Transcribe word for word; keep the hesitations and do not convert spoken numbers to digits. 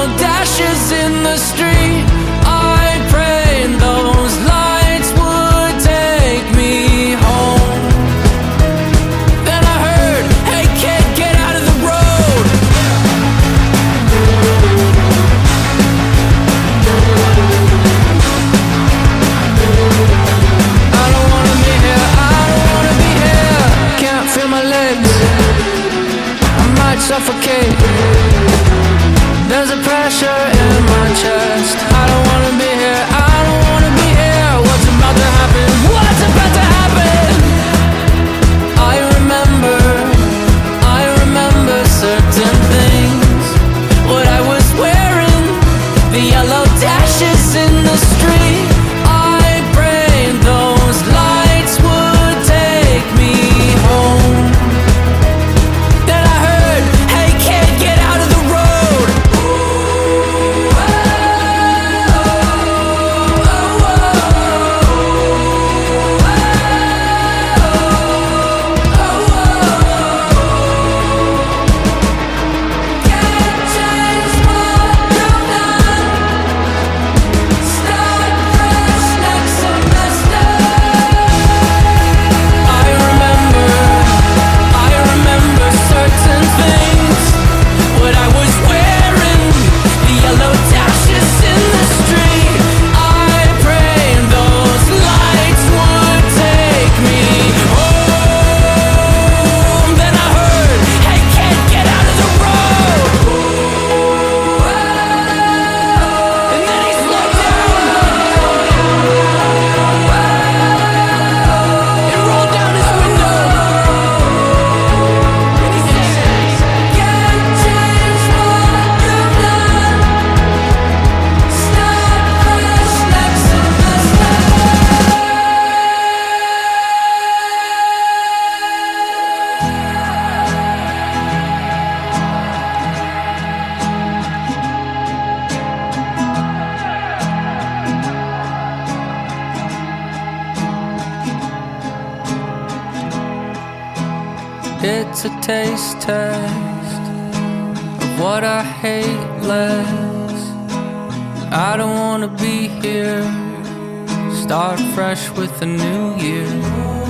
yellow dashes in the street. I prayed those lights would take me home. Then I heard, hey kid, get out of the road. I don't wanna be here, I don't wanna be here. Can't feel my legs, I might suffocate. There's a pressure in my chest. I don't wanna be here, I don't wanna be here. What's about to happen? What's about to happen? I remember, I remember certain things. What I was wearing, the yellow dashes in the street. I prayed those lights would take me home. Then I heard, hey kid, get out of the road. I remember, I remember certain things. What I was wearing, the yellow dashes in the street. I prayed those lights would take me home. Then I heard, hey kid, get out of the road. And then he slowed down and rolled down his window. And he said, can't change what you've done. Start fresh like Sylvester. It's a taste test of what I hate less. I don't wanna be here. Start fresh with a new year.